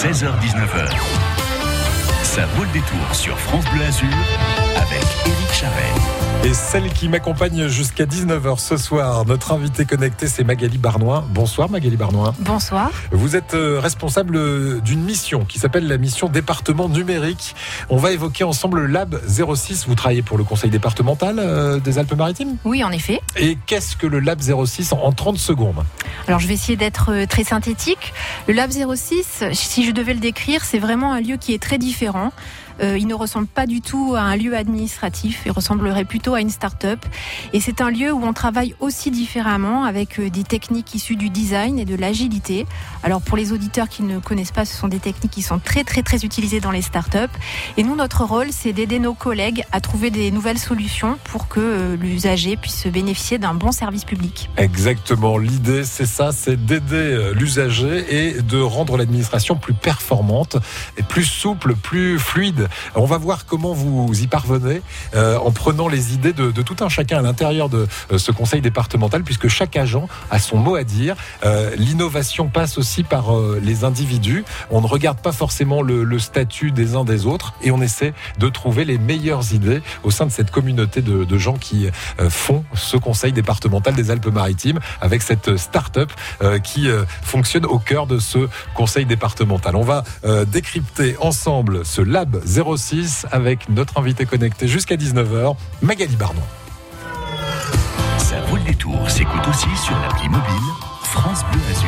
16h-19h. Ça vaut le détour sur France Bleu Azur avec Éric Charret. Et celle qui m'accompagne jusqu'à 19h ce soir, notre invitée connectée, c'est Magali Barnoin. Bonsoir Magali Barnoin. Bonsoir. Vous êtes responsable d'une mission qui s'appelle la mission département numérique. On va évoquer ensemble le Lab 06. Vous travaillez pour le conseil départemental des Alpes-Maritimes ? Oui, en effet. Et qu'est-ce que le Lab 06 en 30 secondes ? Alors je vais essayer d'être très synthétique. Le Lab 06, si je devais le décrire, c'est vraiment un lieu qui est très différent. Il ne ressemble pas du tout à un lieu administratif, il ressemblerait plutôt à une start-up. Et c'est un lieu où on travaille aussi différemment avec des techniques issues du design et de l'agilité. Alors pour les auditeurs qui ne connaissent pas, ce sont des techniques qui sont très utilisées dans les start-up. Et nous, notre rôle, c'est d'aider nos collègues à trouver des nouvelles solutions pour que l'usager puisse bénéficier d'un bon service public. Exactement, l'idée c'est ça, c'est d'aider l'usager et de rendre l'administration plus performante et plus souple, plus fluide. On va voir comment vous y parvenez en prenant les idées de tout un chacun à l'intérieur de ce conseil départemental, puisque chaque agent a son mot à dire. L'innovation passe aussi par les individus. On ne regarde pas forcément le statut des uns des autres et on essaie de trouver les meilleures idées au sein de cette communauté de gens qui font ce conseil départemental des Alpes-Maritimes avec cette start-up qui fonctionne au cœur de ce conseil départemental. On va décrypter ensemble ce Lab 06 avec notre invité connecté jusqu'à 19h, Magali Barnoin. Ça vaut le détour, s'écoute aussi sur l'appli mobile France Bleu Azur.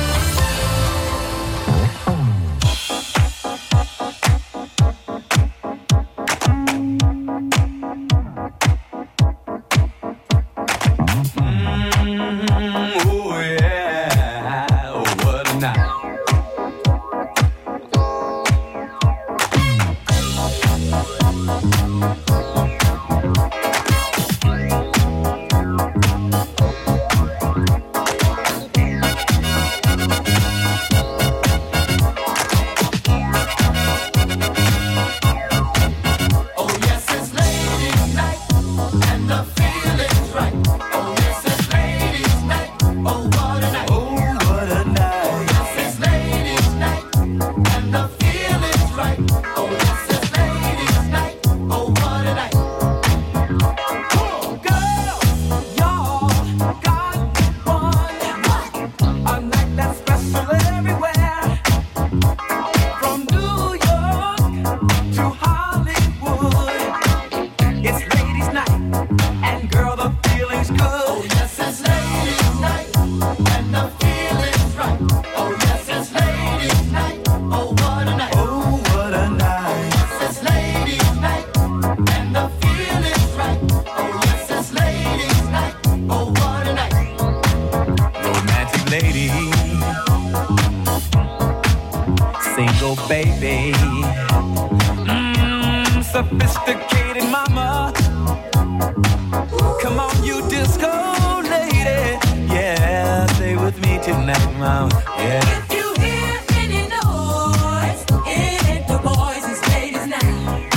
Baby, sophisticated mama, come on you disco lady, yeah, stay with me tonight, mama, yeah. If you hear any noise, it ain't the boys, it's ladies night.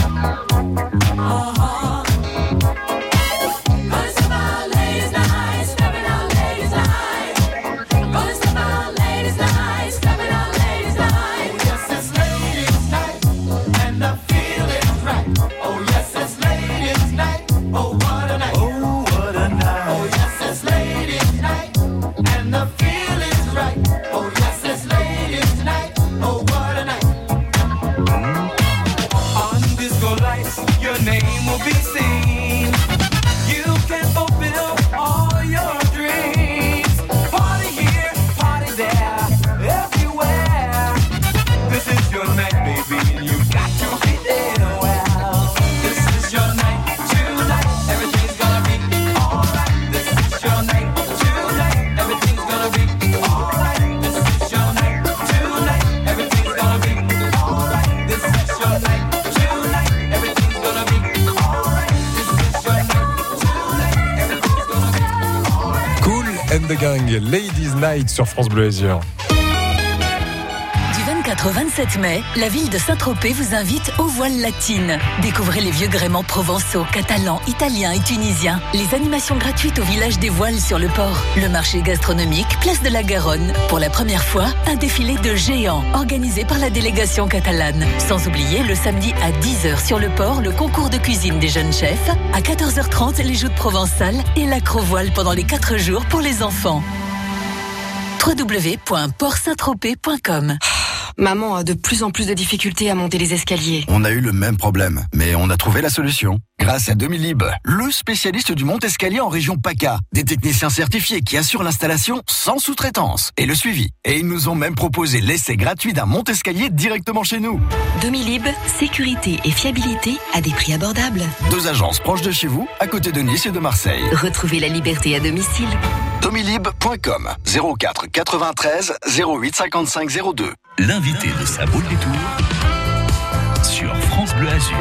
Gonna step out ladies night, stepping out ladies night. Gonna step out ladies night, stepping out ladies night. Yes, it's ladies night, and the feeling's right. Oh yes, it's ladies night. Oh what a night. Oh what a night. Oh yes, it's ladies night, and the feeling's right. Oh yes, it's ladies night. Oh what a night. On disco lights, your name will be seen. You can fulfill all your dreams. Party here, party there, everywhere. This is your night, baby, and you got to be there. Well, this is your night tonight. Everything's gonna be alright. This is your night tonight. Everything's gonna be alright. This is your night tonight. Everything's gonna be alright. This is your night tonight. Everything's gonna be alright. This is your night tonight. Everything's gonna be alright. Cool and the Gang, Ladies Night sur France Bleu Azur. Du 24 24 au 27 mai, la ville de Saint-Tropez vous invite aux voiles latines. Découvrez les vieux gréements provençaux, catalans, italiens et tunisiens. Les animations gratuites au village des voiles sur le port. Le marché gastronomique, place de la Garonne. Pour la première fois, un défilé de géants organisé par la délégation catalane. Sans oublier le samedi à 10h sur le port, le concours de cuisine des jeunes chefs. À 14h30, les joutes provençales et l'acro-voile pendant les 4 jours pour les enfants. www.portsainttropez.com. Maman a de plus en plus de difficultés à monter les escaliers. On a eu le même problème, mais on a trouvé la solution. Grâce à Domilib, le spécialiste du monte-escalier en région PACA. Des techniciens certifiés qui assurent l'installation sans sous-traitance et le suivi. Et ils nous ont même proposé l'essai gratuit d'un monte-escalier directement chez nous. Domilib, sécurité et fiabilité à des prix abordables. 2 agences proches de chez vous, à côté de Nice et de Marseille. Retrouvez la liberté à domicile. Domilib.com 04 93 08 55 02. L'invité de Ça vaut le détour sur France Bleu Azur.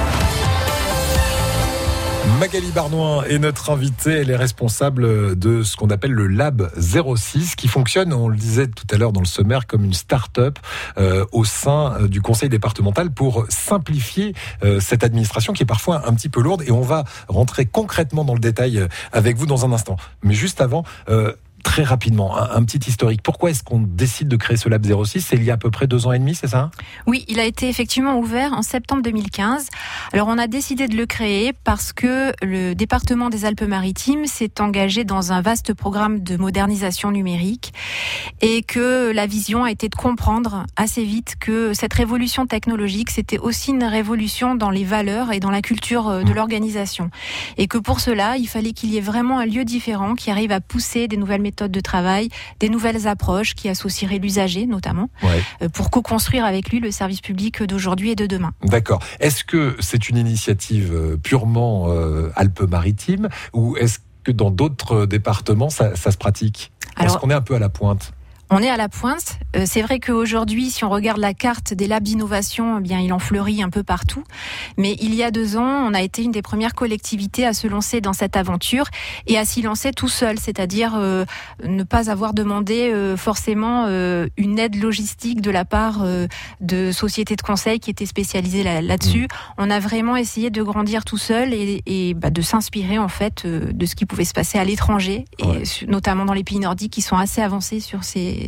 Magali Barnoin est notre invitée. Elle est responsable de ce qu'on appelle le Lab 06, qui fonctionne, on le disait tout à l'heure dans le sommaire, comme une start-up au sein du conseil départemental pour simplifier cette administration qui est parfois un petit peu lourde. Et on va rentrer concrètement dans le détail avec vous dans un instant. Mais juste avant... très rapidement, un petit historique. Pourquoi est-ce qu'on décide de créer ce Lab 06 ? C'est il y a à peu près 2 ans et demi, c'est ça ? Oui, il a été effectivement ouvert en septembre 2015. Alors on a décidé de le créer parce que le département des Alpes-Maritimes s'est engagé dans un vaste programme de modernisation numérique et que la vision a été de comprendre assez vite que cette révolution technologique, c'était aussi une révolution dans les valeurs et dans la culture de l'organisation. Et que pour cela, il fallait qu'il y ait vraiment un lieu différent qui arrive à pousser des nouvelles méthodes de travail, des nouvelles approches qui associeraient l'usager notamment, pour co-construire avec lui le service public d'aujourd'hui et de demain. D'accord. Est-ce que c'est une initiative purement Alpes-Maritimes ou est-ce que dans d'autres départements ça se pratique ? Est-ce qu'on est un peu à la pointe ? On est à la pointe. C'est vrai qu'aujourd'hui, si on regarde la carte des labs d'innovation, eh bien, il en fleurit un peu partout. Mais il y a 2 ans, on a été une des premières collectivités à se lancer dans cette aventure et à s'y lancer tout seul, c'est-à-dire ne pas avoir demandé forcément une aide logistique de la part de sociétés de conseil qui étaient spécialisées là-dessus. On a vraiment essayé de grandir tout seul et de s'inspirer en fait de ce qui pouvait se passer à l'étranger et notamment dans les pays nordiques qui sont assez avancés sur ces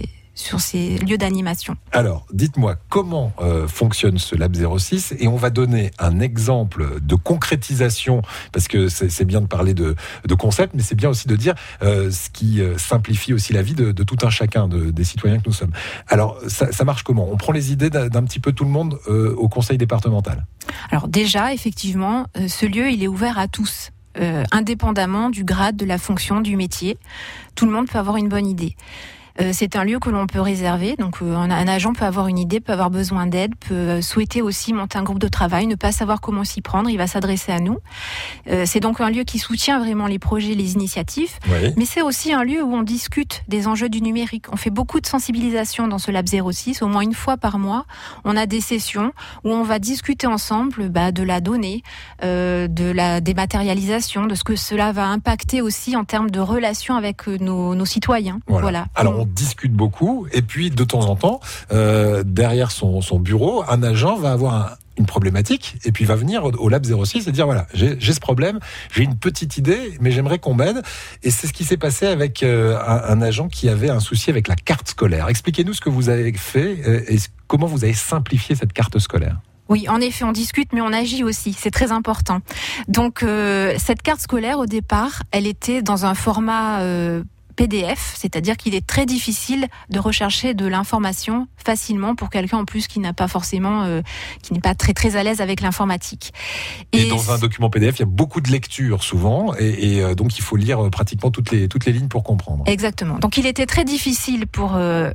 lieux d'animation. Alors, dites-moi, comment fonctionne ce Lab 06 ? Et on va donner un exemple de concrétisation, parce que c'est bien de parler de concept, mais c'est bien aussi de dire ce qui simplifie aussi la vie de tout un chacun, des citoyens que nous sommes. Alors, ça marche comment ? On prend les idées d'un petit peu tout le monde au conseil départemental ? Alors déjà, effectivement, ce lieu, il est ouvert à tous. Indépendamment du grade, de la fonction, du métier. Tout le monde peut avoir une bonne idée. C'est un lieu que l'on peut réserver, donc un agent peut avoir une idée, peut avoir besoin d'aide, peut souhaiter aussi monter un groupe de travail, ne pas savoir comment s'y prendre, il va s'adresser à nous. C'est donc un lieu qui soutient vraiment les projets, les initiatives, mais c'est aussi un lieu où on discute des enjeux du numérique. On fait beaucoup de sensibilisation dans ce Lab 06, au moins une fois par mois. On a des sessions où on va discuter ensemble de la donnée, de la dématérialisation, de ce que cela va impacter aussi en termes de relations avec nos citoyens. Voilà. Alors on discute beaucoup et puis de temps en temps, derrière son bureau, un agent va avoir une problématique et puis va venir au Lab 06 et dire voilà, j'ai ce problème, j'ai une petite idée mais j'aimerais qu'on m'aide. Et c'est ce qui s'est passé avec un agent qui avait un souci avec la carte scolaire. Expliquez-nous ce que vous avez fait et comment vous avez simplifié cette carte scolaire. Oui, en effet, on discute, mais on agit aussi. C'est très important. Donc, cette carte scolaire, au départ, elle était dans un format PDF, c'est-à-dire qu'il est très difficile de rechercher de l'information facilement pour quelqu'un en plus qui n'a pas forcément, qui n'est pas très très à l'aise avec l'informatique. Et dans un document PDF, il y a beaucoup de lectures souvent, et donc il faut lire pratiquement toutes les lignes pour comprendre. Exactement. Donc il était très difficile pour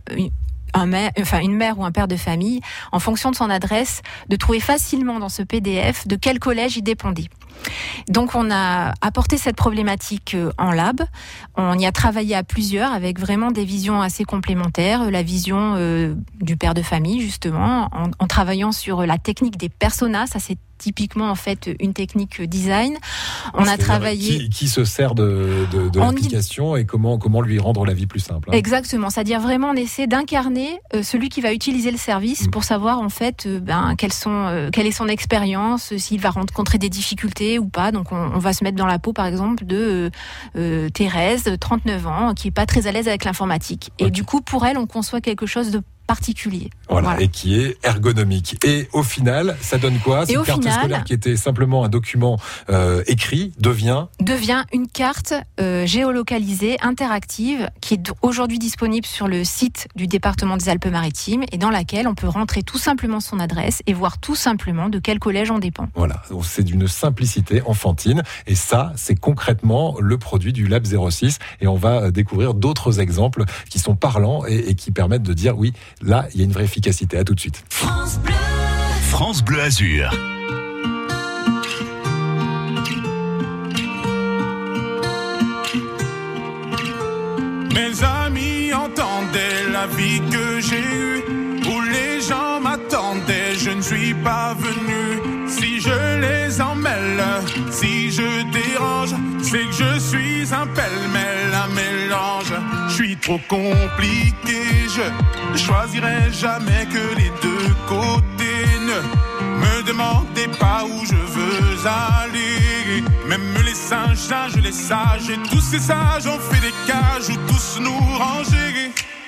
une mère ou un père de famille, en fonction de son adresse, de trouver facilement dans ce PDF de quel collège il dépendait. Donc on a apporté cette problématique en lab. On y a travaillé à plusieurs avec vraiment des visions assez complémentaires. La vision du père de famille justement, en travaillant sur la technique des personas. Ça c'est typiquement en fait une technique design. On a travaillé qui se sert de l'application et comment lui rendre la vie plus simple. Hein. Exactement, c'est-à-dire vraiment on essaie d'incarner celui qui va utiliser le service pour savoir en fait quelle est son expérience, s'il va rencontrer des difficultés ou pas. Donc on va se mettre dans la peau par exemple de Thérèse, 39 ans, qui est pas très à l'aise avec l'informatique. Et du coup pour elle on conçoit quelque chose de particulier. Voilà, et qui est ergonomique. Et au final, ça donne quoi? Cette carte scolaire qui était simplement un document écrit devient une carte géolocalisée, interactive, qui est aujourd'hui disponible sur le site du département des Alpes-Maritimes et dans laquelle on peut rentrer tout simplement son adresse et voir tout simplement de quel collège on dépend. Voilà, donc c'est d'une simplicité enfantine et ça, c'est concrètement le produit du Lab 06 et on va découvrir d'autres exemples qui sont parlants et qui permettent de dire oui, là, il y a une vraie efficacité. À tout de suite. France Bleu Azur. Mes amis entendaient la vie que j'ai eue, où les gens m'attendaient, je ne suis pas venu. Si je les emmêle, si je dérange, c'est que je suis un pêle-mêle, un mélange. Je suis trop compliqué, je choisirai jamais que les deux côtés. Ne me demandez pas où je veux aller. Même les singes, les sages, et tous ces sages ont fait des cages où tous nous ranger.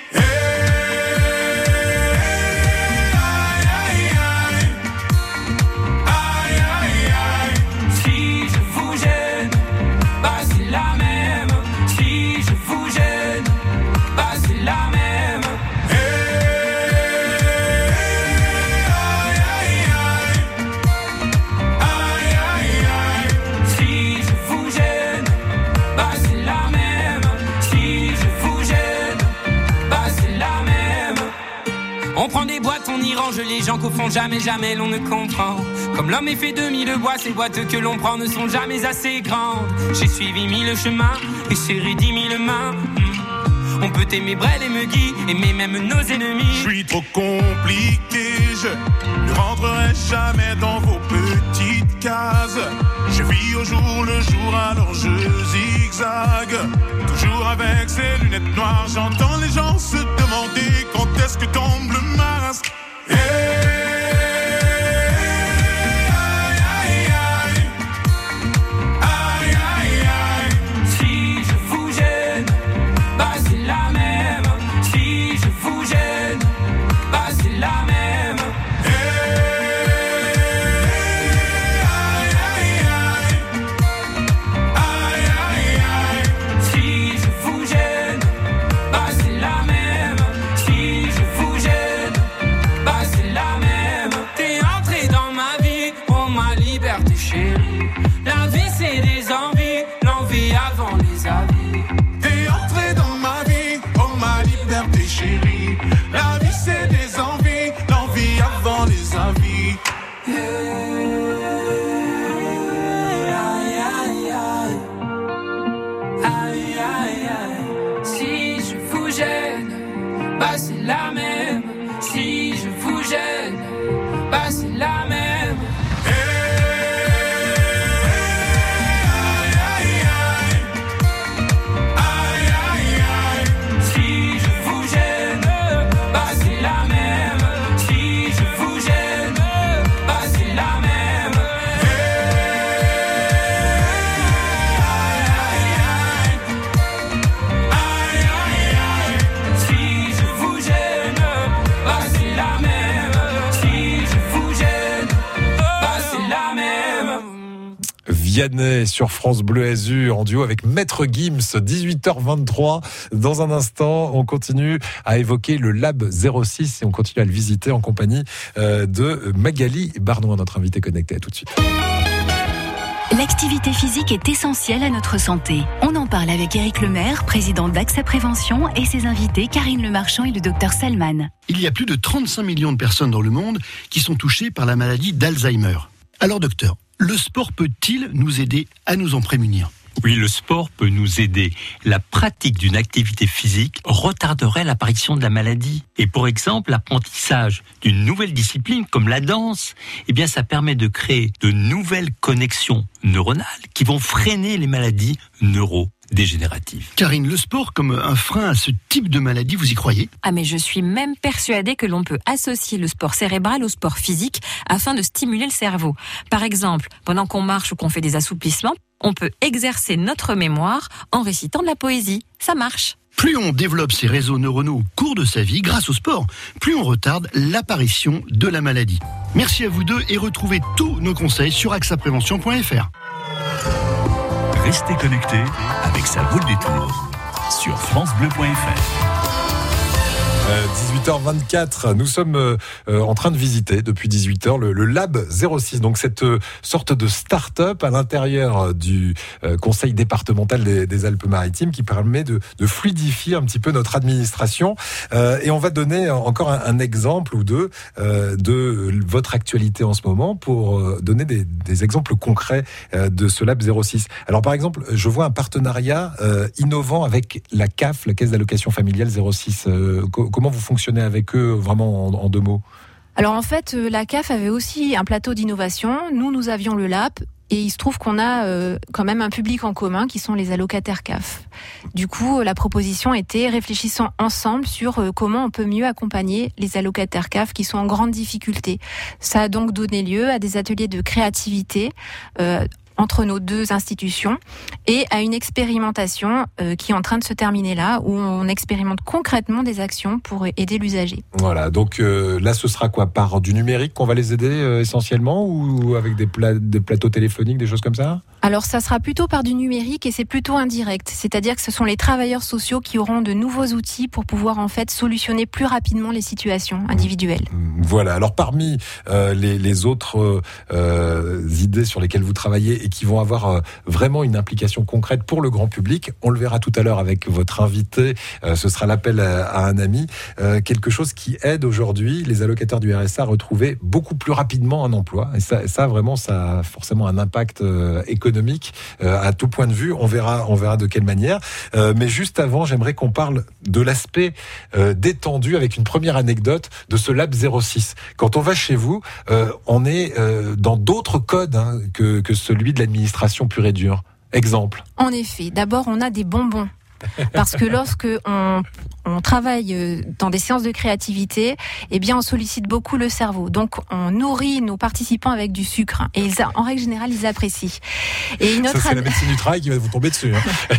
On prend des boîtes, on y range les gens qu'au fond jamais l'on ne comprend. Comme l'homme est fait de 1000 bois, ces boîtes que l'on prend ne sont jamais assez grandes. J'ai suivi 1000 chemins et serré 10 000 mains. On peut aimer Brel et Megui, aimer même nos ennemis. Je suis trop compliqué, je ne rentrerai jamais dans vos petites cases. Je vis au jour le jour, alors je zigzague. Toujours avec ces lunettes noires, j'entends les gens se demander quand est-ce que tombe le masque. Vianney sur France Bleu Azur en duo avec Maître Gims, 18h23. Dans un instant, on continue à évoquer le Lab 06 et on continue à le visiter en compagnie de Magali Barnois, notre invité connecté. À tout de suite. L'activité physique est essentielle à notre santé. On en parle avec Éric Lemaire, président d'AXA Prévention, et ses invités Karine Lemarchand et le docteur Salman. Il y a plus de 35 millions de personnes dans le monde qui sont touchées par la maladie d'Alzheimer. Alors docteur, Le sport peut-il nous aider à nous en prémunir ? Oui, le sport peut nous aider. La pratique d'une activité physique retarderait l'apparition de la maladie. Et pour exemple, l'apprentissage d'une nouvelle discipline comme la danse, eh bien, ça permet de créer de nouvelles connexions neuronales qui vont freiner les maladies neurodégénératives. Karine, le sport comme un frein à ce type de maladie, vous y croyez ? Ah mais je suis même persuadée que l'on peut associer le sport cérébral au sport physique afin de stimuler le cerveau. Par exemple, pendant qu'on marche ou qu'on fait des assouplissements, on peut exercer notre mémoire en récitant de la poésie. Ça marche. Plus on développe ses réseaux neuronaux au cours de sa vie grâce au sport, plus on retarde l'apparition de la maladie. Merci à vous deux et retrouvez tous nos conseils sur axaprévention.fr. Restez connectés avec Ça vaut le détour sur francebleu.fr. 18h24, nous sommes en train de visiter depuis 18h le Lab 06, donc cette sorte de start-up à l'intérieur du conseil départemental des Alpes-Maritimes qui permet de fluidifier un petit peu notre administration. Et on va donner encore un exemple ou deux de votre actualité en ce moment pour donner des exemples concrets de ce Lab 06. Alors par exemple, je vois un partenariat innovant avec la CAF, la Caisse d'allocation familiale 06. Comment vous fonctionnez avec eux vraiment en deux mots ? Alors en fait, la CAF avait aussi un plateau d'innovation. Nous avions le Lab. Et il se trouve qu'on a quand même un public en commun qui sont les allocataires CAF. Du coup, la proposition était réfléchissons ensemble sur comment on peut mieux accompagner les allocataires CAF qui sont en grande difficulté. Ça a donc donné lieu à des ateliers de créativité entre nos deux institutions et à une expérimentation qui est en train de se terminer là, où on expérimente concrètement des actions pour aider l'usager. Voilà, donc là ce sera quoi ? Par du numérique qu'on va les aider essentiellement ou avec des plateaux téléphoniques, des choses comme ça ? Alors ça sera plutôt par du numérique et c'est plutôt indirect, c'est-à-dire que ce sont les travailleurs sociaux qui auront de nouveaux outils pour pouvoir en fait solutionner plus rapidement les situations individuelles. Voilà, alors parmi les autres idées sur lesquelles vous travaillez et qui vont avoir vraiment une implication concrète pour le grand public, on le verra tout à l'heure avec votre invité, ce sera l'appel à un ami, quelque chose qui aide aujourd'hui les allocataires du RSA à retrouver beaucoup plus rapidement un emploi. Et ça vraiment, ça a forcément un impact économique à tout point de vue. On verra de quelle manière. Mais juste avant, j'aimerais qu'on parle de l'aspect détendu avec une première anecdote de ce Lab 06. Quand on va chez vous, on est dans d'autres codes que celui de l'administration pure et dure. Exemple. En effet, d'abord on a des bonbons. Parce que lorsque on travaille dans des séances de créativité, eh bien on sollicite beaucoup le cerveau. Donc on nourrit nos participants avec du sucre et en règle générale ils apprécient. Et une autre ça c'est la médecine du travail qui va vous tomber dessus.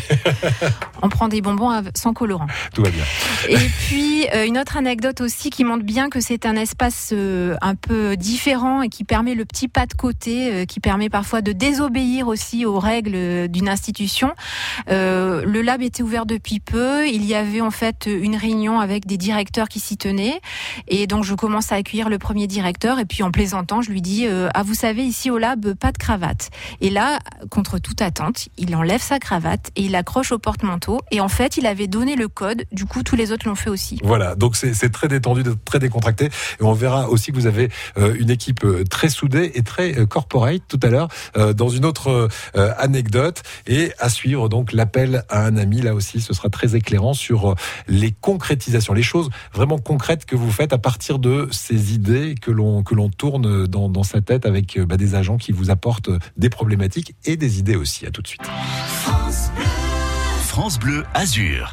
On prend des bonbons sans colorant. Tout va bien. Et puis une autre anecdote aussi qui montre bien que c'est un espace un peu différent et qui permet le petit pas de côté, qui permet parfois de désobéir aussi aux règles d'une institution. Le Lab était ouvert depuis peu. Il y avait en fait une réunion avec des directeurs qui s'y tenaient. Et donc, je commence à accueillir le premier directeur. Et puis, en plaisantant, je lui dis vous savez, ici au Lab, pas de cravate. Et là, contre toute attente, il enlève sa cravate et il l'accroche au porte-manteau. Et en fait, il avait donné le code. Du coup, tous les autres l'ont fait aussi. Voilà. Donc, c'est très détendu, très décontracté. Et on verra aussi que vous avez une équipe très soudée et très corporate tout à l'heure dans une autre anecdote. Et à suivre, donc, l'appel à un ami. Là aussi, ce sera très éclairant sur les concrétisations, les choses vraiment concrètes que vous faites à partir de ces idées que l'on tourne dans sa tête avec des agents qui vous apportent des problématiques et des idées aussi. À tout de suite. France Bleu Azur.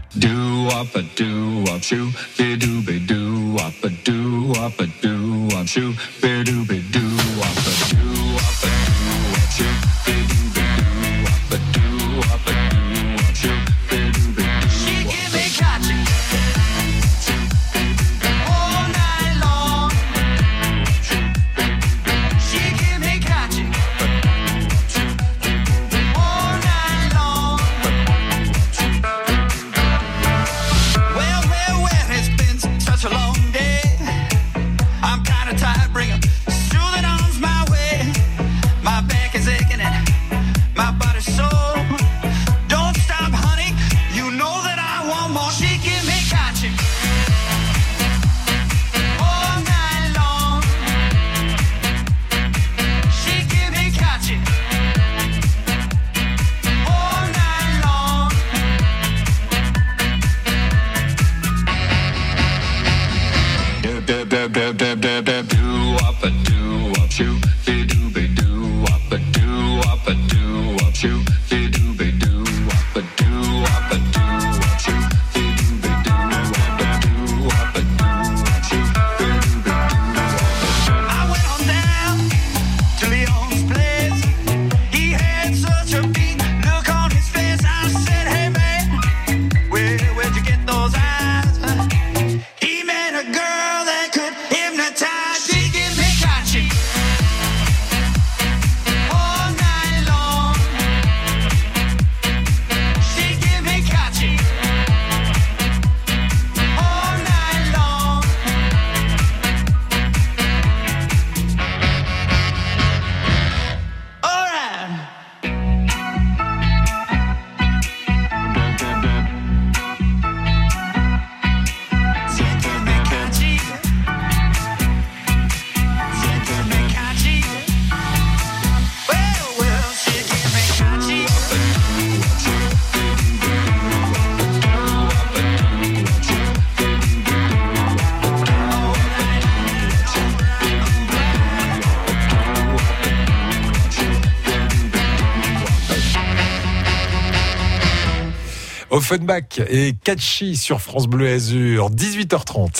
Such a long day. I'm kinda tired, bring 'em. Offenbach et Catchy sur France Bleu Azur, 18h30.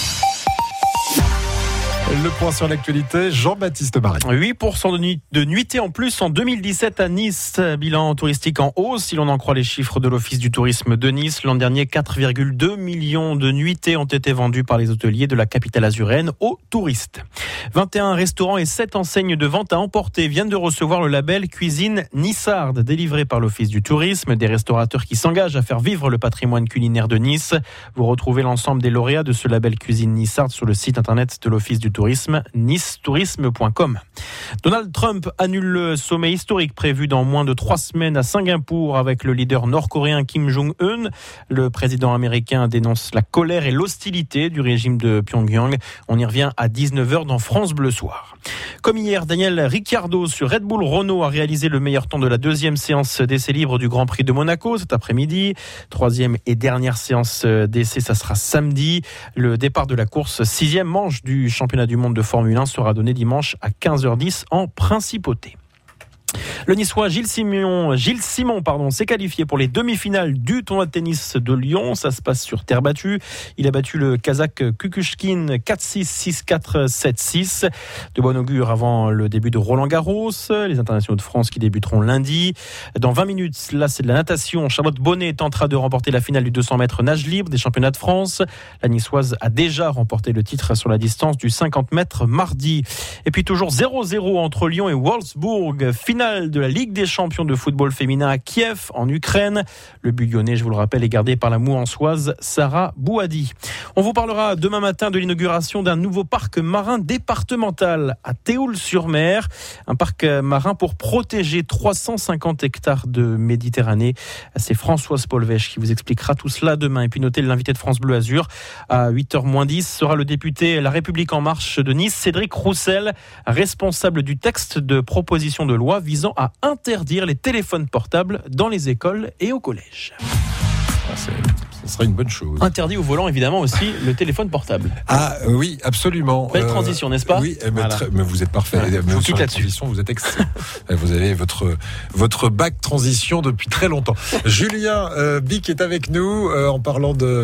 Le point sur l'actualité, Jean-Baptiste Marie. 8% de nuitées en plus en 2017 à Nice. Bilan touristique en hausse, si l'on en croit les chiffres de l'Office du tourisme de Nice. L'an dernier, 4,2 millions de nuitées ont été vendues par les hôteliers de la capitale azuraine aux touristes. 21 restaurants et 7 enseignes de vente à emporter viennent de recevoir le label Cuisine Nissarde, délivré par l'Office du tourisme. Des restaurateurs qui s'engagent à faire vivre le patrimoine culinaire de Nice. Vous retrouvez l'ensemble des lauréats de ce label Cuisine Nissarde sur le site internet de l'Office du tourisme, nicetourisme.com. Donald Trump annule le sommet historique prévu dans moins de 3 semaines à Singapour avec le leader nord-coréen Kim Jong-un. Le président américain dénonce la colère et l'hostilité du régime de Pyongyang. On y revient à 19h dans France Bleu Soir. Comme hier, Daniel Ricciardo sur Red Bull Renault a réalisé le meilleur temps de la deuxième séance d'essai libre du Grand Prix de Monaco cet après-midi. Troisième et dernière séance d'essai, ça sera samedi. Le départ de la course, 6e manche du championnat du monde de Formule 1 sera donné dimanche à 15h10 en Principauté. Le Niçois Gilles Simon s'est qualifié pour les demi-finales du tournoi de tennis de Lyon. Ça se passe sur terre battue. Il a battu le Kazakh Kukushkin 4-6, 6-4, 7-6. De bon augure avant le début de Roland Garros. Les internationaux de France qui débuteront lundi. Dans 20 minutes, là c'est de la natation. Charlotte Bonnet tentera de remporter la finale du 200 mètres nage libre des championnats de France. La Niçoise a déjà remporté le titre sur la distance du 50 mètres mardi. Et puis toujours 0-0 entre Lyon et Wolfsburg. Finale de la Ligue des champions de football féminin à Kiev, en Ukraine. Le but lyonnais, je vous le rappelle, est gardé par la Mouançoise Sarah Bouhadi. On vous parlera demain matin de l'inauguration d'un nouveau parc marin départemental à Théoul-sur-Mer. Un parc marin pour protéger 350 hectares de Méditerranée. C'est Françoise Polvèche qui vous expliquera tout cela demain. Et puis notez l'invité de France Bleu Azur à 8h-10 sera le député La République En Marche de Nice, Cédric Roussel, responsable du texte de proposition de loi visant à interdire les téléphones portables dans les écoles et au collège. Ce serait une bonne chose. Interdit au volant, évidemment, aussi le téléphone portable. Ah oui, absolument. Belle transition, n'est-ce pas? Oui, mais vous êtes parfait. Voilà. Mais Sur la transition, vous êtes excellent. Vous avez votre bac transition depuis très longtemps. Julien Bic est avec nous en parlant de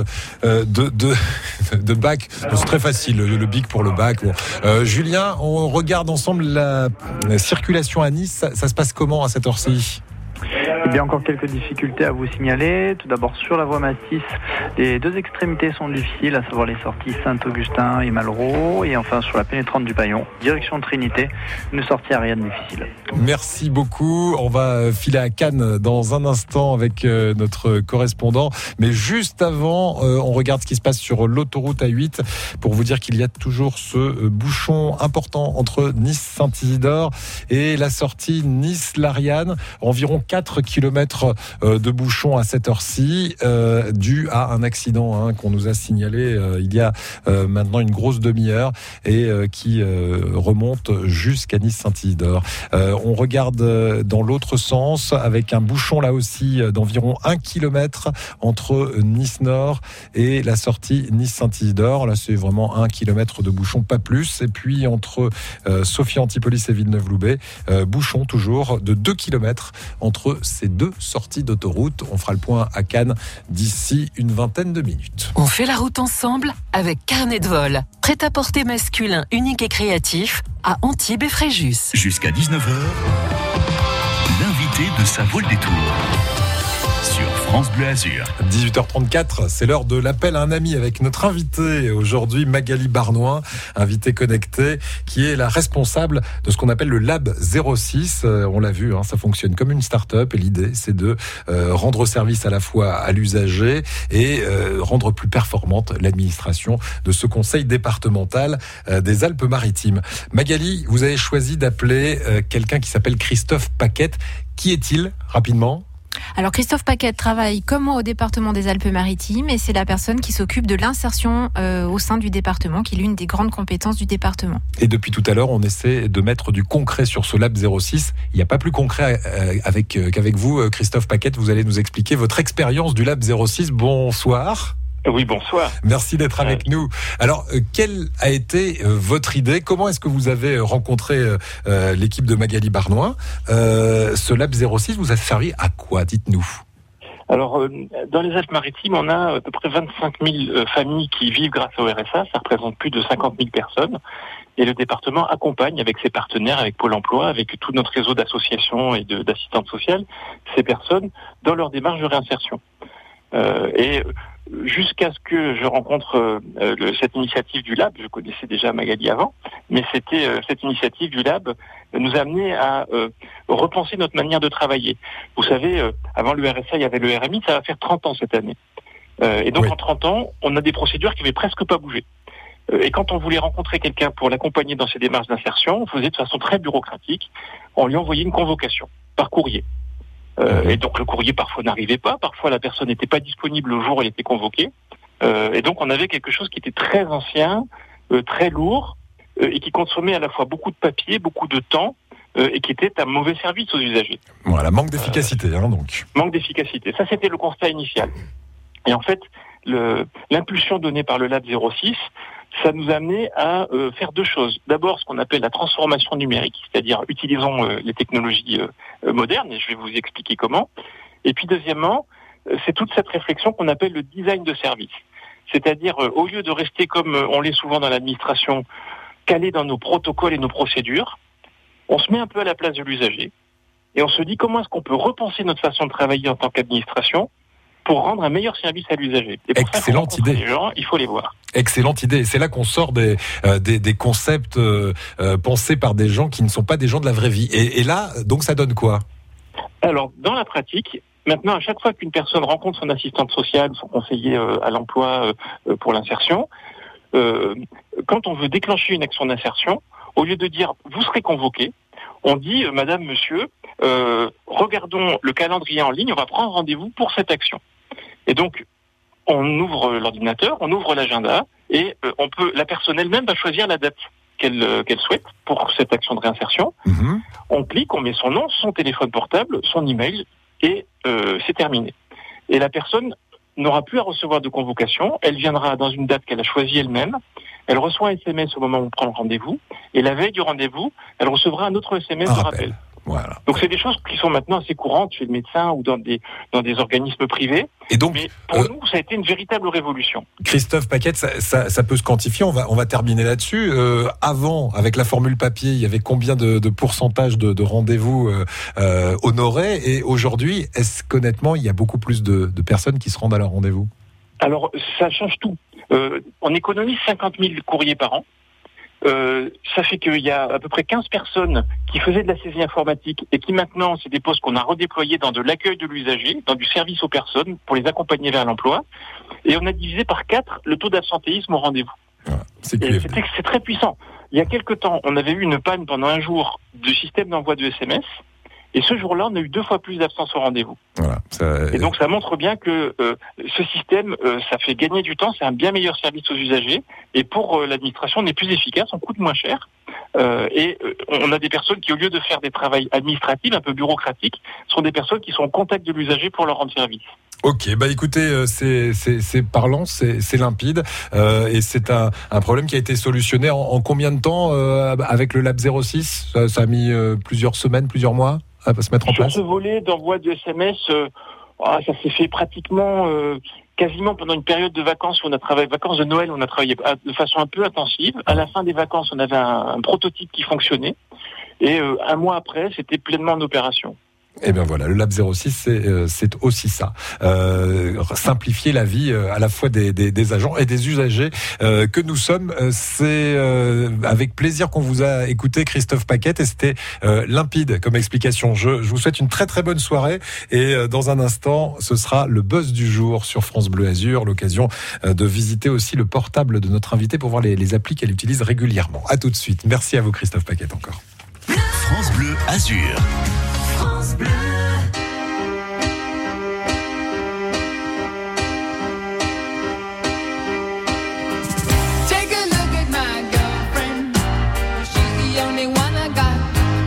bac. C'est très facile, le Bic pour le bac. Bon. Julien, on regarde ensemble la circulation à Nice. Ça se passe comment à cette heure-ci? Eh bien, encore quelques difficultés à vous signaler. Tout d'abord, sur la voie Massys, les deux extrémités sont difficiles, à savoir les sorties Saint-Augustin et Malraux. Et enfin, sur la pénétrante du Paillon, direction Trinité, une sortie à rien de difficile. Merci beaucoup. On va filer à Cannes dans un instant avec notre correspondant. Mais juste avant, on regarde ce qui se passe sur l'autoroute A8 pour vous dire qu'il y a toujours ce bouchon important entre Nice-Saint-Isidore et la sortie Nice-Lariane. Environ 4 km km de bouchons à cette heure-ci, dû à un accident qu'on nous a signalé il y a maintenant une grosse demi-heure et qui remonte jusqu'à Nice-Saint-Isidore. On regarde dans l'autre sens avec un bouchon là aussi d'environ 1 km entre Nice-Nord et la sortie Nice-Saint-Isidore. Là, c'est vraiment 1 km de bouchon, pas plus. Et puis entre Sophia-Antipolis et Villeneuve-Loubet, bouchon toujours de 2 km entre ces deux sorties d'autoroute. On fera le point à Cannes d'ici une vingtaine de minutes. On fait la route ensemble avec Carnet de vol. Prêt-à-porter masculin unique et créatif à Antibes et Fréjus. Jusqu'à 19h, l'invité de Ça vaut le détour. Sur France Bleu Azur. 18h34, c'est l'heure de l'appel à un ami avec notre invité aujourd'hui, Magali Barnoin, invitée connectée, qui est la responsable de ce qu'on appelle le Lab 06. On l'a vu, ça fonctionne comme une start-up et l'idée, c'est de rendre service à la fois à l'usager et rendre plus performante l'administration de ce conseil départemental des Alpes-Maritimes. Magali, vous avez choisi d'appeler quelqu'un qui s'appelle Christophe Paquette. Qui est-il, rapidement ? Alors Christophe Paquette travaille comme moi au département des Alpes-Maritimes et c'est la personne qui s'occupe de l'insertion au sein du département, qui est l'une des grandes compétences du département. Et depuis tout à l'heure, on essaie de mettre du concret sur ce Lab 06. Il n'y a pas plus concret qu'avec vous, Christophe Paquette. Vous allez nous expliquer votre expérience du Lab 06. Bonsoir. Oui, bonsoir. Merci d'être avec nous. Alors, quelle a été votre idée ? Comment est-ce que vous avez rencontré l'équipe de Magali Barnoin ? Ce Lab 06 vous a servi à quoi ? Dites-nous. Alors, dans les Alpes-Maritimes, on a à peu près 25 000 familles qui vivent grâce au RSA. Ça représente plus de 50 000 personnes. Et le département accompagne avec ses partenaires, avec Pôle emploi, avec tout notre réseau d'associations et d'assistantes sociales, ces personnes dans leur démarche de réinsertion. Et jusqu'à ce que je rencontre cette initiative du Lab, je connaissais déjà Magali avant, mais c'était cette initiative du Lab nous a amené à repenser notre manière de travailler. Vous savez, avant le RSA, il y avait le RMI, ça va faire 30 ans cette année. Et donc en 30 ans, on a des procédures qui n'avaient presque pas bougé. Et quand on voulait rencontrer quelqu'un pour l'accompagner dans ses démarches d'insertion, on faisait de façon très bureaucratique, on lui envoyait une convocation par courrier. Et donc le courrier parfois n'arrivait pas, parfois la personne n'était pas disponible le jour où elle était convoquée. Et donc on avait quelque chose qui était très ancien, très lourd, et qui consommait à la fois beaucoup de papier, beaucoup de temps, et qui était un mauvais service aux usagers. Voilà, manque d'efficacité, donc. Manque d'efficacité. Ça, c'était le constat initial. Et en fait, l'impulsion donnée par le Lab 06, ça nous a amené à faire deux choses. D'abord, ce qu'on appelle la transformation numérique, c'est-à-dire utilisons les technologies modernes, et je vais vous expliquer comment. Et puis deuxièmement, c'est toute cette réflexion qu'on appelle le design de service. C'est-à-dire, au lieu de rester comme on l'est souvent dans l'administration, calé dans nos protocoles et nos procédures, on se met un peu à la place de l'usager, et on se dit comment est-ce qu'on peut repenser notre façon de travailler en tant qu'administration pour rendre un meilleur service à l'usager. Et pour excellente idée. Les gens, il faut les voir. Excellente idée. C'est là qu'on sort des concepts pensés par des gens qui ne sont pas des gens de la vraie vie. Et là, donc, ça donne quoi ? Alors, dans la pratique, maintenant, à chaque fois qu'une personne rencontre son assistante sociale, son conseiller à l'emploi pour l'insertion, quand on veut déclencher une action d'insertion, au lieu de dire « vous serez convoqué », on dit « madame, monsieur, regardons le calendrier en ligne, on va prendre rendez-vous pour cette action ». Et donc, on ouvre l'ordinateur, on ouvre l'agenda, et la personne elle-même va choisir la date qu'elle souhaite pour cette action de réinsertion. Mmh. On clique, on met son nom, son téléphone portable, son email, et c'est terminé. Et la personne n'aura plus à recevoir de convocation, elle viendra dans une date qu'elle a choisie elle-même, elle reçoit un SMS au moment où on prend le rendez-vous, et la veille du rendez-vous, elle recevra un autre SMS de rappel. Voilà. Donc c'est des choses qui sont maintenant assez courantes chez le médecin ou dans des organismes privés. Et donc, mais pour nous, ça a été une véritable révolution. Christophe Paquette, ça peut se quantifier. On va terminer là-dessus. Avant, avec la formule papier, il y avait combien de pourcentage de rendez-vous honorés ? Et aujourd'hui, est-ce qu'honnêtement, il y a beaucoup plus de personnes qui se rendent à leur rendez-vous ? Alors, ça change tout. On économise 50 000 courriers par an. Ça fait qu'il y a à peu près 15 personnes qui faisaient de la saisie informatique et qui maintenant, c'est des postes qu'on a redéployés dans de l'accueil de l'usager, dans du service aux personnes pour les accompagner vers l'emploi. Et on a divisé par 4 le taux d'absentéisme au rendez-vous. C'est très puissant. Il y a quelque temps, on avait eu une panne pendant un jour du système d'envoi de SMS. Et ce jour-là, on a eu 2 fois plus d'absence au rendez-vous. Voilà, et donc ça montre bien que ce système, ça fait gagner du temps, c'est un bien meilleur service aux usagers, et pour l'administration, on est plus efficace, on coûte moins cher, et on a des personnes qui, au lieu de faire des travails administratifs, un peu bureaucratiques, sont des personnes qui sont en contact de l'usager pour leur rendre service. Ok, bah écoutez, c'est parlant, c'est limpide, et c'est un problème qui a été solutionné en combien de temps avec le Lab 06 ? Ça a mis plusieurs semaines, plusieurs mois à se mettre en place. Sur ce volet d'envoi de SMS, ça s'est fait pratiquement, quasiment pendant une période de vacances où on a travaillé, vacances de Noël, on a travaillé de façon un peu intensive. À la fin des vacances, on avait un prototype qui fonctionnait, et un mois après, c'était pleinement en opération. Et bien voilà, le Lab 06, c'est aussi ça. Simplifier la vie à la fois des agents et des usagers que nous sommes. C'est avec plaisir qu'on vous a écouté, Christophe Paquette, et c'était limpide comme explication. Je vous souhaite une très très bonne soirée, et dans un instant, ce sera le buzz du jour sur France Bleu Azur, l'occasion de visiter aussi le portable de notre invité pour voir les applis qu'elle utilise régulièrement. À tout de suite. Merci à vous, Christophe Paquette, encore. France Bleu Azur. France Bleu. Take a look at my girlfriend. She's the only one I got.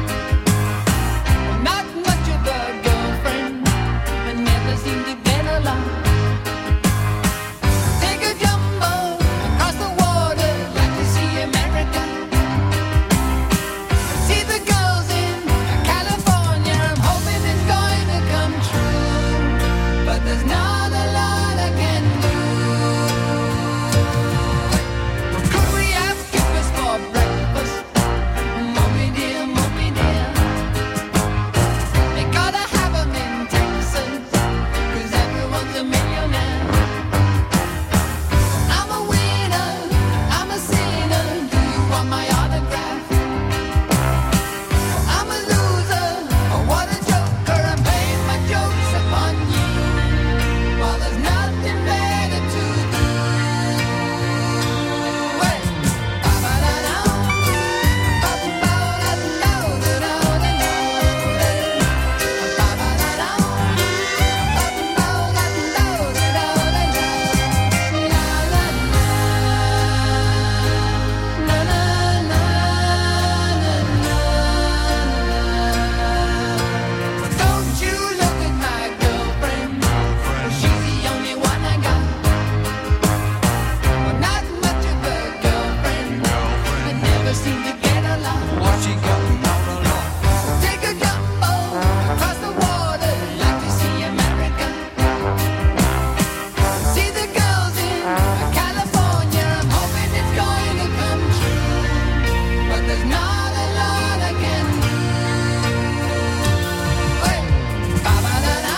Not much of a girlfriend, but never seem to get along. Take a jumbo across the water, like to see America. See the girls in California. I'm hoping it's going to come true, but there's not a lot I can do. Could we have breakfast for breakfast? Mommy dear, mommy dear. They gotta have 'em in Texas, 'cause everyone's a millionaire. I'm a winner, I'm a sinner. Do you want my autograph? I'm a loser, oh what a joker. I'm playing my jokes upon you, while there's nothing better to do. Hey, ba-ba-da-da, Don't you look at my girlfriend, she's the only one I got. Well, not much of a girlfriend, but never seem to get along. What she got all along? Take a jumbo across the water, like to see America. See the girls in California. I'm hoping it's going to come true, but there's not a lot I can do. Hey, ba-ba-da-da,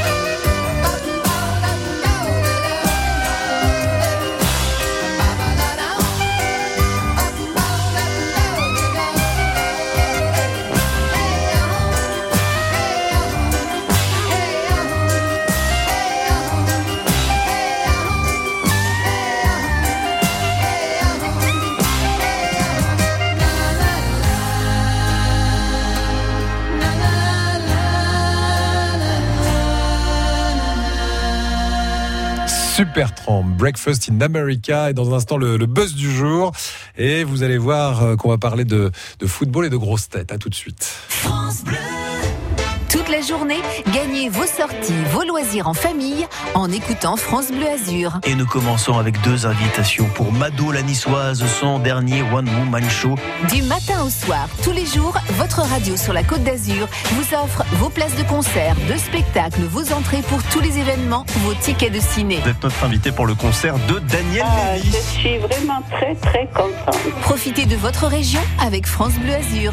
Supertramp, Breakfast in America, et dans un instant le buzz du jour, et vous allez voir qu'on va parler de football et de grosses têtes. À tout de suite. France Bleu. Toute la journée, gagnez vos sorties, vos loisirs en famille en écoutant France Bleu Azur. Et nous commençons avec 2 invitations pour Mado la Niçoise, son dernier One Woman Show. Du matin au soir, tous les jours, votre radio sur la Côte d'Azur vous offre vos places de concert, de spectacle, vos entrées pour tous les événements, vos tickets de ciné. Vous êtes notre invité pour le concert de Daniel Lévy. Je suis vraiment très très contente. Profitez de votre région avec France Bleu Azur.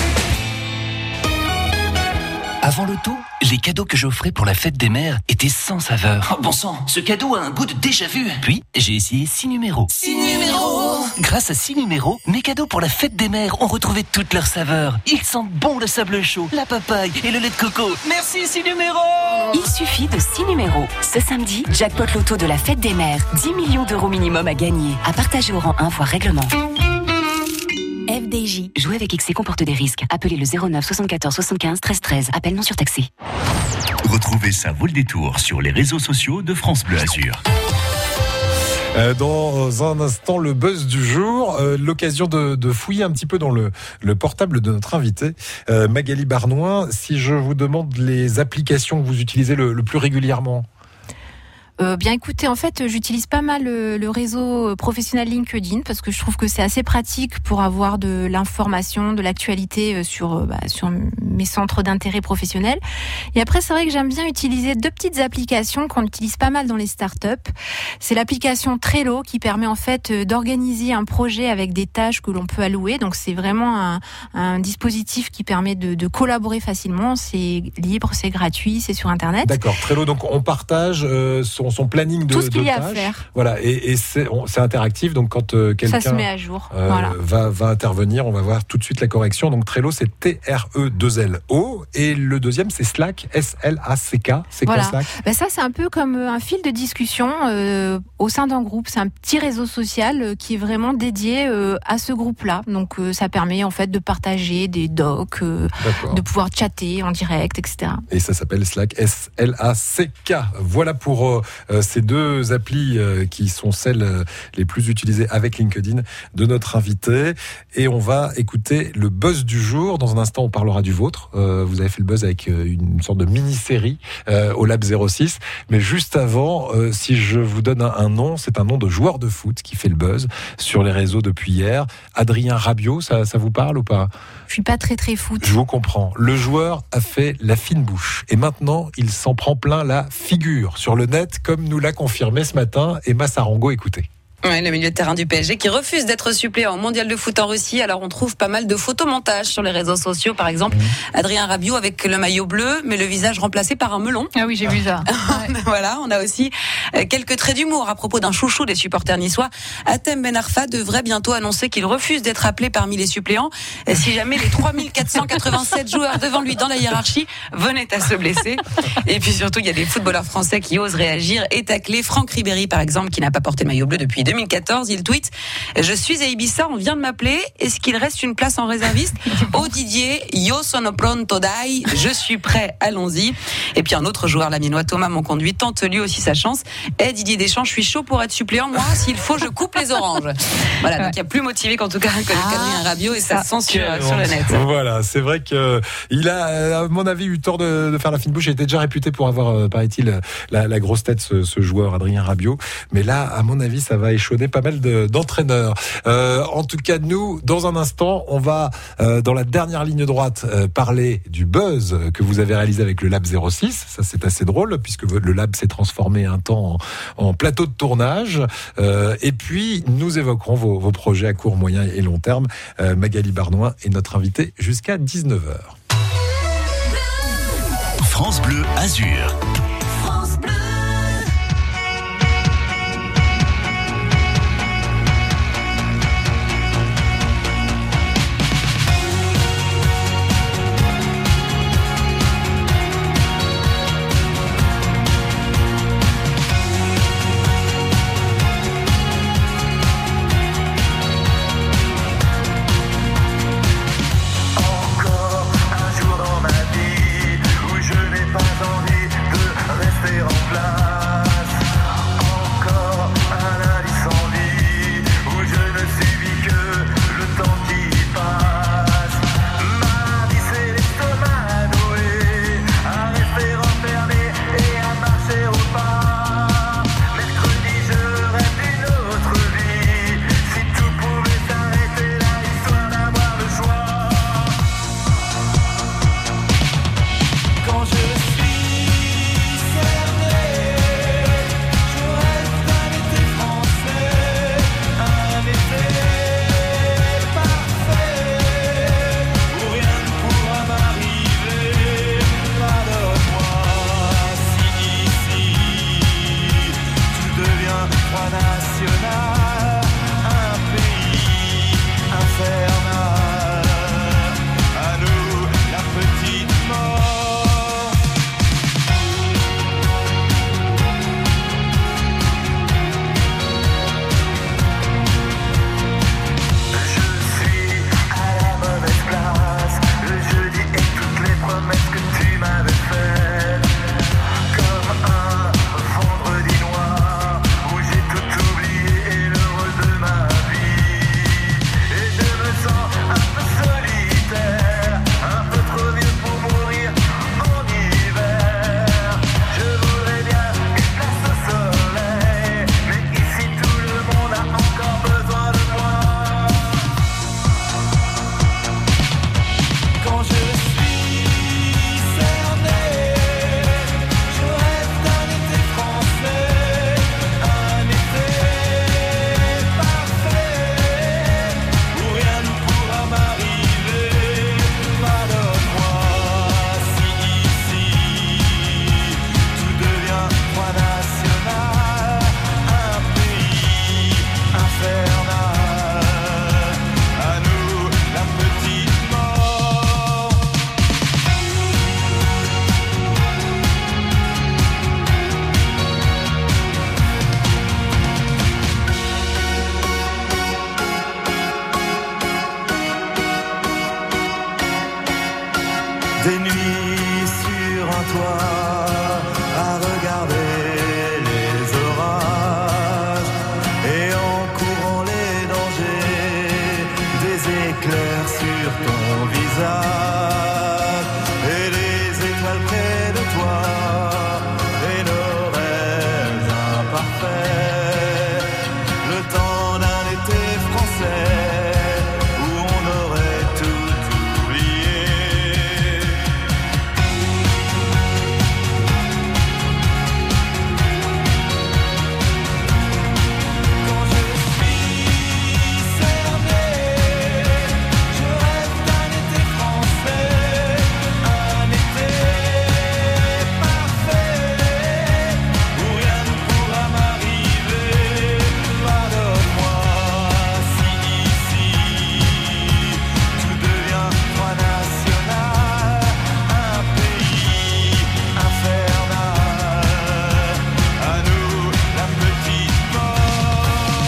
Avant l'auto, les cadeaux que j'offrais pour la fête des mères étaient sans saveur. Oh bon sang, ce cadeau a un goût de déjà-vu. Puis, j'ai essayé 6 numéros. 6 numéros. Grâce à 6 numéros, mes cadeaux pour la fête des mères ont retrouvé toute leur saveur. Ils sentent bon le sable chaud, la papaye et le lait de coco. Merci 6 numéros. Il suffit de 6 numéros. Ce samedi, jackpot loto de la fête des mères. 10 millions d'euros minimum à gagner. À partager au rang 1 voire règlement. FD FDJ. Jouer avec XC comporte des risques. Appelez le 09 74 75 13 13. Appel non surtaxé. Retrouvez Ça vaut le détour sur les réseaux sociaux de France Bleu Azur. Dans un instant, le buzz du jour, l'occasion de fouiller un petit peu dans le portable de notre invité, Magali Barnoin. Si je vous demande les applications que vous utilisez le plus régulièrement. Bien écoutez, en fait, j'utilise pas mal le réseau professionnel LinkedIn parce que je trouve que c'est assez pratique pour avoir de l'information, de l'actualité sur mes centres d'intérêt professionnels. Et après, c'est vrai que j'aime bien utiliser 2 petites applications qu'on utilise pas mal dans les startups. C'est l'application Trello qui permet en fait d'organiser un projet avec des tâches que l'on peut allouer. Donc c'est vraiment un dispositif qui permet de collaborer facilement. C'est libre, c'est gratuit, c'est sur Internet. D'accord, Trello, donc on partage son planning de tout ce qu'il y a tâches. à faire. Voilà, et c'est interactif, donc quand quelqu'un ça se met à jour. va intervenir, on va voir tout de suite la correction. Donc Trello, c'est T-R-E-2-L-O, et le deuxième, c'est Slack, S-L-A-C-K. C'est quoi Slack ? Ça, c'est un peu comme un fil de discussion au sein d'un groupe. C'est un petit réseau social qui est vraiment dédié à ce groupe-là. Donc ça permet en fait de partager des docs, de pouvoir chatter en direct, etc. Et ça s'appelle Slack, S-L-A-C-K. Voilà pour ces 2 applis qui sont celles les plus utilisées avec LinkedIn de notre invité. Et on va écouter le buzz du jour. Dans un instant, on parlera du vôtre. Vous avez fait le buzz avec une sorte de mini-série au Lab 06. Mais juste avant, si je vous donne un nom, c'est un nom de joueur de foot qui fait le buzz sur les réseaux depuis hier. Adrien Rabiot, ça vous parle ou pas ? Je suis pas très foot. Je vous comprends. Le joueur a fait la fine bouche. Et maintenant, il s'en prend plein la figure sur le net, comme nous l'a confirmé ce matin Emma Sarango. Écoutez. Ouais, le milieu de terrain du PSG qui refuse d'être suppléant au mondial de foot en Russie. Alors on trouve pas mal de photomontages sur les réseaux sociaux. Par exemple, Adrien Rabiot avec le maillot bleu, mais le visage remplacé par un melon. Ah oui, j'ai vu ça. Voilà, on a aussi quelques traits d'humour à propos d'un chouchou des supporters niçois. Hatem Ben Arfa devrait bientôt annoncer qu'il refuse d'être appelé parmi les suppléants si jamais les 3487 joueurs devant lui dans la hiérarchie venaient à se blesser. Et puis surtout, il y a des footballeurs français qui osent réagir et tacler. Franck Ribéry, par exemple, qui n'a pas porté le maillot bleu depuis 2014, il tweet « Je suis à Ibiza, on vient de m'appeler. Est-ce qu'il reste une place en réserviste ? Oh Didier, yo sono pronto dai. Je suis prêt, allons-y. » Et puis un autre joueur, l'Amiénois Thomas Monconduit, tente lui aussi sa chance. « Eh Didier Deschamps, je suis chaud pour être suppléant. Moi, s'il faut, je coupe les oranges. » Voilà, donc il y a plus motivé qu'en tout cas qu'Adrien Rabiot et ça sent sur le net. Voilà, c'est vrai qu'il a, à mon avis, eu tort de faire la fine bouche. Il était déjà réputé pour avoir, paraît-il, la grosse tête, ce joueur, Adrien Rabiot. Mais là, à mon avis, ça va échaudé pas mal d'entraîneurs. En tout cas, nous, dans un instant, on va, dans la dernière ligne droite, parler du buzz que vous avez réalisé avec le Lab 06. Ça, c'est assez drôle, puisque le Lab s'est transformé un temps en plateau de tournage. Et puis, nous évoquerons vos projets à court, moyen et long terme. Magali Barnoin est notre invitée jusqu'à 19h. France Bleu Azur. Encore un jour dans ma vie où je n'ai pas envie de Des nuits sur un toit à regarder les orages et en courant les dangers, des éclairs sur ton visage et les étoiles près de toi et nos rêves imparfaits. Le temps d'un été français où on aurait tout oublié. Quand je suis cerné, je rêve d'un été français, un été parfait où rien ne pourra m'arriver. Pardonne-moi si ici tout devient droit national, un pays infernal. À nous la petite mort.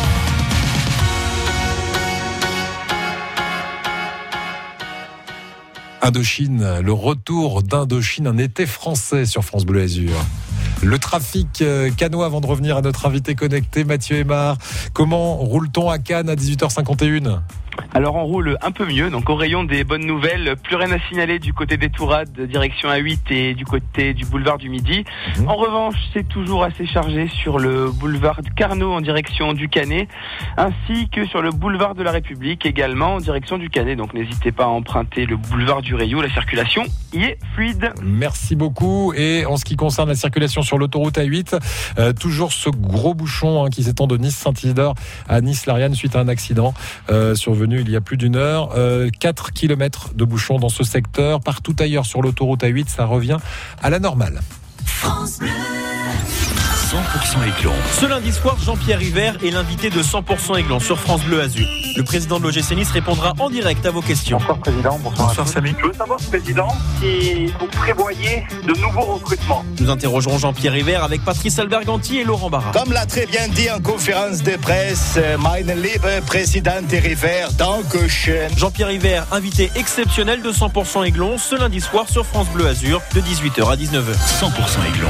Indochine, le retour d'Indochine, un été français sur France Bleu Azur. Le trafic cannois avant de revenir à notre invité connecté, Mathieu Aymar. Comment roule-t-on à Cannes à 18h51 ? Alors on roule un peu mieux, donc au rayon des bonnes nouvelles, plus rien à signaler du côté des Tourades, direction A8 et du côté du boulevard du Midi. En revanche, c'est toujours assez chargé sur le boulevard Carnot en direction du Canet, ainsi que sur le boulevard de la République également en direction du Canet. Donc n'hésitez pas à emprunter le boulevard du Rayoult, la circulation y est fluide. Merci beaucoup. Et en ce qui concerne la circulation sur l'autoroute A8, toujours ce gros bouchon qui s'étend de Nice-Saint-Isidore à Nice-Lariane suite à un accident survenu il y a plus d'une heure. 4 km de bouchons dans ce secteur. Partout ailleurs sur l'autoroute A8, ça revient à la normale. France Bleu. 100% Aiglon. Ce lundi soir, Jean-Pierre River est l'invité de 100% Aiglon sur France Bleu Azur. Le président de l'OGC Nice répondra en direct à vos questions. Bonsoir Président, bonsoir Samy. Je veux savoir Président si vous prévoyez de nouveaux recrutements. Nous interrogerons Jean-Pierre River avec Patrice Alberganti et Laurent Barra. Comme l'a très bien dit en conférence de presse, meine liebe Présidente River, Dankeschön. Jean-Pierre River, invité exceptionnel de 100% Aiglon ce lundi soir sur France Bleu Azur de 18h à 19h. 100% Aiglon.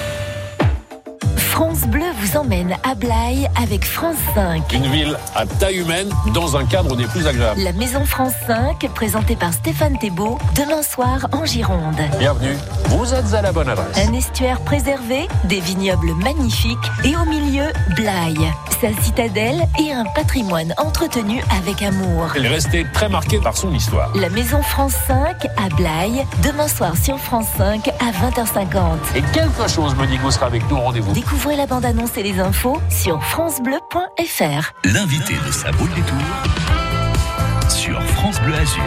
France Bleu vous emmène à Blaye avec France 5. Une ville à taille humaine dans un cadre des plus agréables. La Maison France 5, présentée par Stéphane Thébault, demain soir en Gironde. Bienvenue, vous êtes à la bonne adresse. Un estuaire préservé, des vignobles magnifiques et au milieu, Blaye. Sa citadelle et un patrimoine entretenu avec amour. Elle est restée très marquée par son histoire. La Maison France 5 à Blaye, demain soir sur France 5 à 20h50. Et quelque chose me dit que vous serez avec nous au rendez-vous. Découvrez la bande-annonce et les infos sur francebleu.fr. L'invité de sa boule des tours sur France Bleu Azur.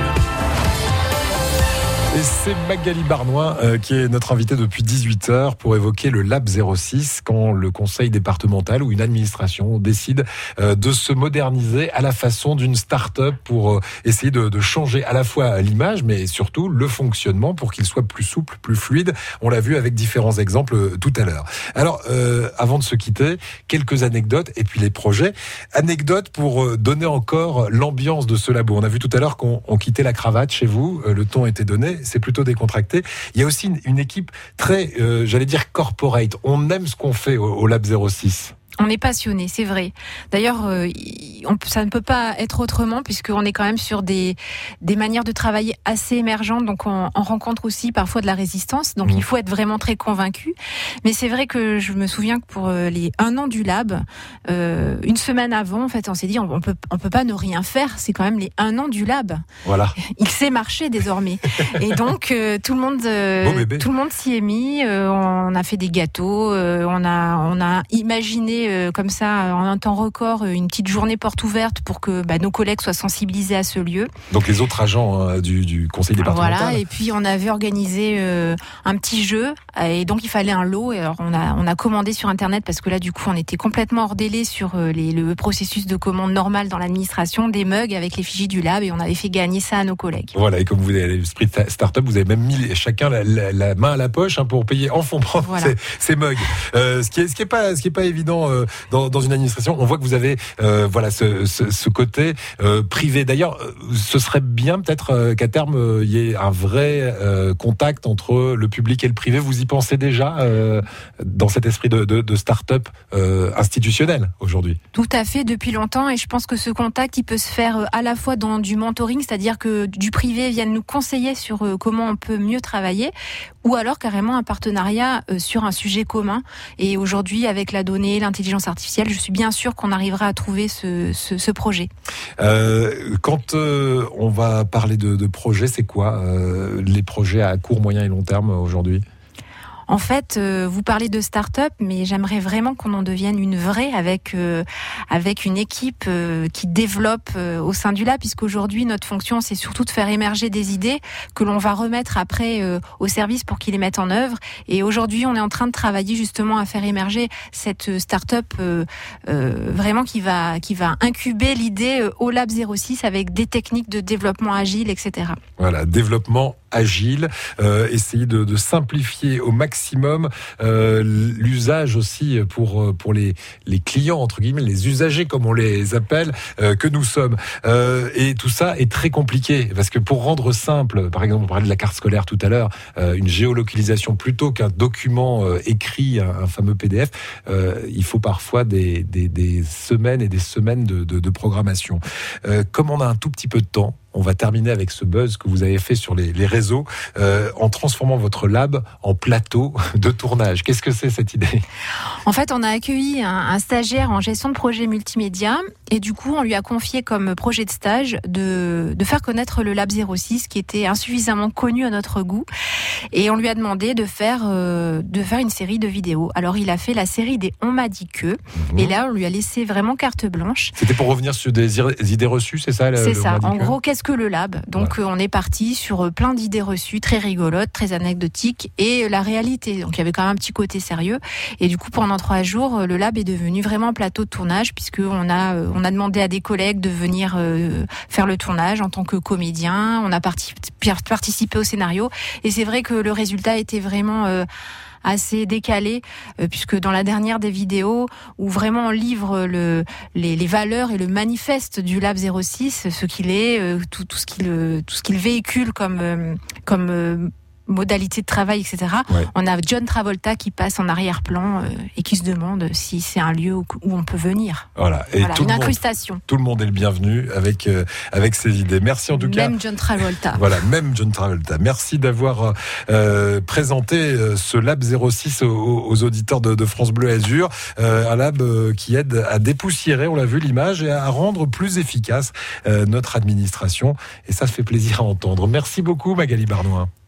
Et c'est Magali Barnois qui est notre invitée depuis 18h pour évoquer le Lab 06 quand le conseil départemental ou une administration décide de se moderniser à la façon d'une start-up pour essayer de changer à la fois l'image mais surtout le fonctionnement pour qu'il soit plus souple, plus fluide. On l'a vu avec différents exemples tout à l'heure. Alors, avant de se quitter, quelques anecdotes et puis les projets. Anecdotes pour donner encore l'ambiance de ce labo. On a vu tout à l'heure qu'on quittait la cravate chez vous, le ton était donné. C'est plutôt décontracté. Il y a aussi une équipe très, j'allais dire corporate. On aime ce qu'on fait au Lab 06. On est passionné, c'est vrai. D'ailleurs, ça ne peut pas être autrement puisqu'on est quand même sur des manières de travailler assez émergentes. Donc, on rencontre aussi parfois de la résistance. Donc, il faut être vraiment très convaincu. Mais c'est vrai que je me souviens que pour les 1 an du Lab, une semaine avant, en fait, on s'est dit on peut pas ne rien faire. C'est quand même les 1 an du Lab. Voilà. Il sait marcher désormais. Et donc, tout le monde s'y est mis. On a fait des gâteaux. On a imaginé comme ça, en un temps record, une petite journée porte ouverte pour que nos collègues soient sensibilisés à ce lieu. Donc les autres agents du conseil départemental. Voilà, et puis on avait organisé un petit jeu, et donc il fallait un lot. Et alors on a commandé sur Internet, parce que là du coup on était complètement hors délai sur le processus de commande normal dans l'administration, des mugs avec l'effigie du Lab, et on avait fait gagner ça à nos collègues. Voilà, et comme vous avez l'esprit de start-up, vous avez même mis chacun la main à la poche pour payer en fonds propres ces mugs. Ce qui est pas évident dans une administration, on voit que vous avez voilà ce côté privé. D'ailleurs, ce serait bien peut-être qu'à terme il y ait un vrai contact entre le public et le privé. Vous y pensez déjà dans cet esprit de start-up institutionnel aujourd'hui? Tout à fait, depuis longtemps, et je pense que ce contact, il peut se faire à la fois dans du mentoring, c'est-à-dire que du privé vienne nous conseiller sur comment on peut mieux travailler, ou alors carrément un partenariat sur un sujet commun. Et aujourd'hui, avec la donnée, l'intelligence artificielle, je suis bien sûre qu'on arrivera à trouver ce projet. Quand on va parler de projets, c'est quoi les projets à court, moyen et long terme aujourd'hui? En fait, vous parlez de start-up, mais j'aimerais vraiment qu'on en devienne une vraie avec une équipe qui développe au sein du lab, puisqu'aujourd'hui notre fonction c'est surtout de faire émerger des idées que l'on va remettre après au service pour qu'ils les mettent en œuvre. Et aujourd'hui, on est en train de travailler justement à faire émerger cette start-up vraiment qui va incuber l'idée au Lab 06 avec des techniques de développement agile, etc. Voilà, développement agile, essayer de simplifier au maximum l'usage aussi pour les clients, entre guillemets, les usagers comme on les appelle, que nous sommes. Et tout ça est très compliqué, parce que pour rendre simple, par exemple, on parlait de la carte scolaire tout à l'heure, une géolocalisation plutôt qu'un document écrit, un fameux PDF, il faut parfois des semaines et des semaines de programmation. Comme on a un tout petit peu de temps, on va terminer avec ce buzz que vous avez fait sur les réseaux en transformant votre lab en plateau de tournage. Qu'est-ce que c'est cette idée? En fait, on a accueilli un stagiaire en gestion de projet multimédia et du coup, on lui a confié comme projet de stage de faire connaître le Lab 06 qui était insuffisamment connu à notre goût, et on lui a demandé de faire une série de vidéos. Alors, il a fait la série des On m'a dit que, et là, on lui a laissé vraiment carte blanche. C'était pour revenir sur des idées reçues, c'est ça? C'est ça. En gros, qu'est-ce que le lab? Donc on est parti sur plein d'idées reçues, très rigolotes, très anecdotiques, et la réalité. Donc il y avait quand même un petit côté sérieux. Et du coup, pendant 3 jours, le lab est devenu vraiment un plateau de tournage, puisqu'on a demandé à des collègues de venir faire le tournage en tant que comédien. On a participé au scénario. Et c'est vrai que le résultat était vraiment assez décalé, puisque dans la dernière des vidéos, où vraiment on livre les valeurs et le manifeste du Lab 06, ce qu'il est, tout ce qu'il véhicule comme modalité de travail, etc. Ouais. On a John Travolta qui passe en arrière-plan et qui se demande si c'est un lieu où on peut venir. Voilà, et une incrustation. Tout le monde est le bienvenu avec ces idées. Merci en tout cas. Même John Travolta. Voilà, même John Travolta. Merci d'avoir présenté ce Lab 06 aux auditeurs de France Bleu Azur. Un lab qui aide à dépoussiérer, on l'a vu l'image, et à rendre plus efficace notre administration. Et ça fait plaisir à entendre. Merci beaucoup Magali Barnoin.